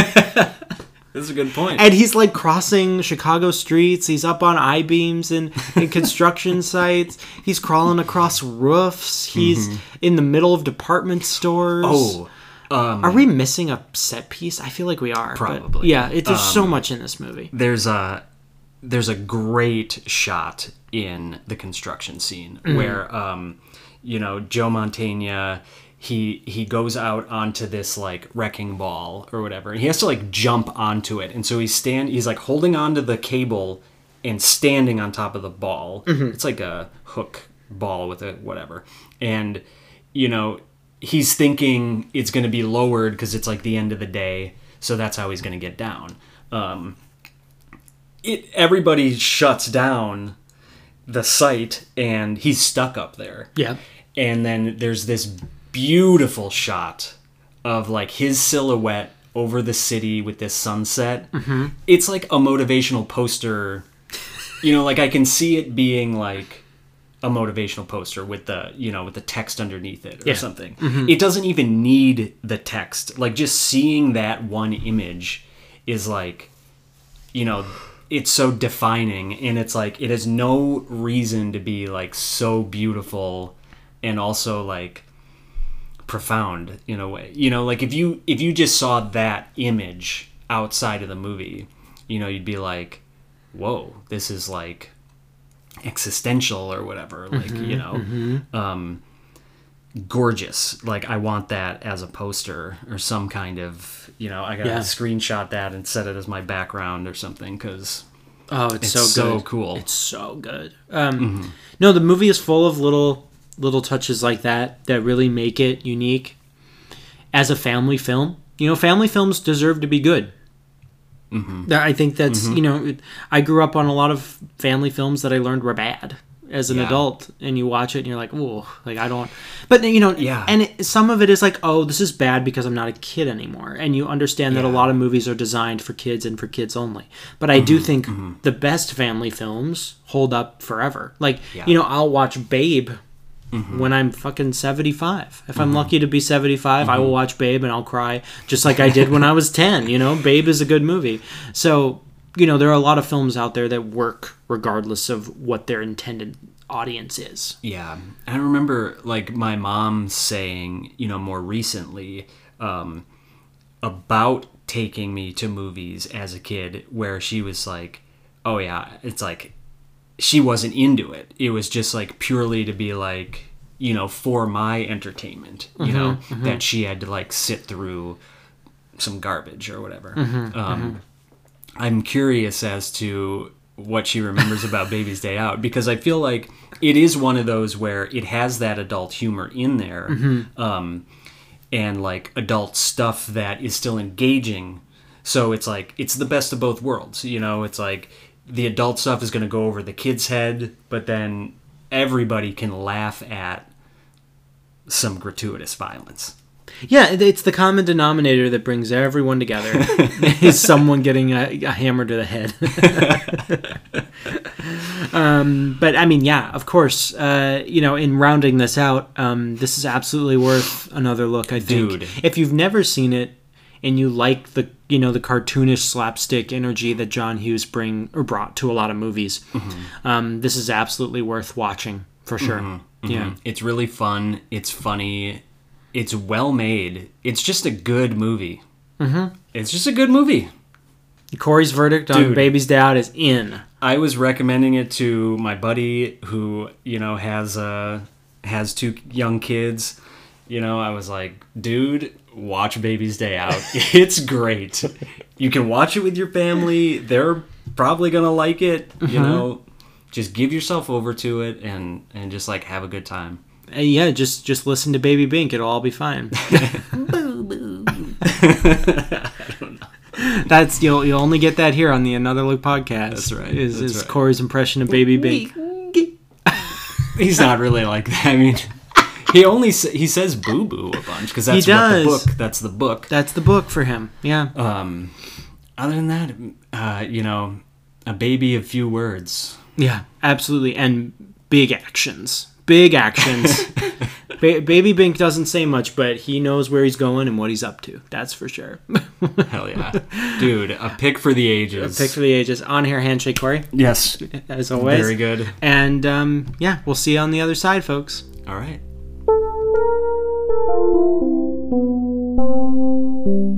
That's a good point. And he's like crossing Chicago streets. He's up on I-beams and in construction sites. He's crawling across roofs. He's mm-hmm. in the middle of department stores. Oh. Um, are we missing a set piece? I feel like we are. Probably. Yeah, it, there's um, so much in this movie. There's a, there's a great shot in the construction scene mm-hmm. where, um, you know, Joe Mantegna... He he goes out onto this like wrecking ball or whatever. And he has to like jump onto it, and so he's stand he's like holding onto the cable and standing on top of the ball. Mm-hmm. It's like a hook ball with a whatever, and you know he's thinking it's going to be lowered because it's like the end of the day, so that's how he's going to get down. Um, it everybody shuts down the site, and he's stuck up there. Yeah, and then there's this beautiful shot of like his silhouette over the city with this sunset. Mm-hmm. It's like a motivational poster, you know, like I can see it being like a motivational poster with the, you know, with the text underneath it or yeah. something. Mm-hmm. It doesn't even need the text. Like just seeing that one image is like, you know, it's so defining, and it's like it has no reason to be like so beautiful and also like profound in a way. You know, like if you if you just saw that image outside of the movie, you know, you'd be like, whoa, this is like existential or whatever. Like, mm-hmm, you know, mm-hmm. um gorgeous. Like I want that as a poster or some kind of, you know, I gotta yeah. screenshot that and set it as my background or something, because oh it's, it's so good. so cool. It's so good. um mm-hmm. No, the movie is full of little little touches like that that really make it unique as a family film. You know, family films deserve to be good. Mm-hmm. I think that's, mm-hmm. you know, I grew up on a lot of family films that I learned were bad as an yeah. adult, and you watch it and you're like, oh, like I don't, but you know, yeah. and it, some of it is like, oh, this is bad because I'm not a kid anymore. And you understand yeah. that a lot of movies are designed for kids and for kids only. But I mm-hmm. do think mm-hmm. the best family films hold up forever. Like, yeah. you know, I'll watch Babe Mm-hmm. when I'm fucking seventy-five. If mm-hmm. I'm lucky to be seventy-five, mm-hmm. I will watch Babe and I'll cry just like I did when I was ten. You know, Babe is a good movie. So, you know, there are a lot of films out there that work regardless of what their intended audience is. Yeah. I remember, like, my mom saying, you know, more recently um, about taking me to movies as a kid, where she was like, oh, yeah, it's like, she wasn't into it. It was just like purely to be like, you know, for my entertainment, you mm-hmm, know, mm-hmm. that she had to like sit through some garbage or whatever. Mm-hmm, um, mm-hmm. I'm curious as to what she remembers about Baby's Day Out, because I feel like it is one of those where it has that adult humor in there, mm-hmm. um, and like adult stuff that is still engaging. So it's like, it's the best of both worlds. You know, it's like, the adult stuff is going to go over the kid's head, but then everybody can laugh at some gratuitous violence. Yeah, it- it's the common denominator that brings everyone together. Is someone getting a, a hammer to the head. um, but I mean, yeah, of course. Uh, you know, in rounding this out, um, this is absolutely worth another look. I think, Dude. if you've never seen it and you like the you know the cartoonish slapstick energy that John Hughes bring or brought to a lot of movies, mm-hmm. um, this is absolutely worth watching for sure. Mm-hmm. Yeah, Mm-hmm. It's really fun. It's funny. It's well made. It's just a good movie. Mm-hmm. It's just a good movie. Corey's verdict on Dude. Baby's Day Out is in. I was recommending it to my buddy who, you know, has uh has two young kids. You know, I was like, dude, watch Baby's Day Out. It's great. You can watch it with your family. They're probably gonna like it. You Mm-hmm. know, just give yourself over to it and and just like have a good time. Uh, yeah, just just listen to Baby Bink. It'll all be fine. That's you'll you'll only get that here on the Another Look podcast. That's right. Is That's is right. Corey's impression of Baby Bink? He's not really like that. I mean, he only sa- he says boo boo a bunch because that's He what the does. book. That's the book. That's the book for him. Yeah. Um, other than that, uh, you know, a baby of few words. Yeah, absolutely. And big actions. Big actions. ba- Baby Bink doesn't say much, but he knows where he's going and what he's up to. That's for sure. Hell yeah, dude! A pick for the ages. Pick for the ages. On hair handshake, Corey, Yes, as always. very good. And um, yeah, we'll see you on the other side, folks. All right.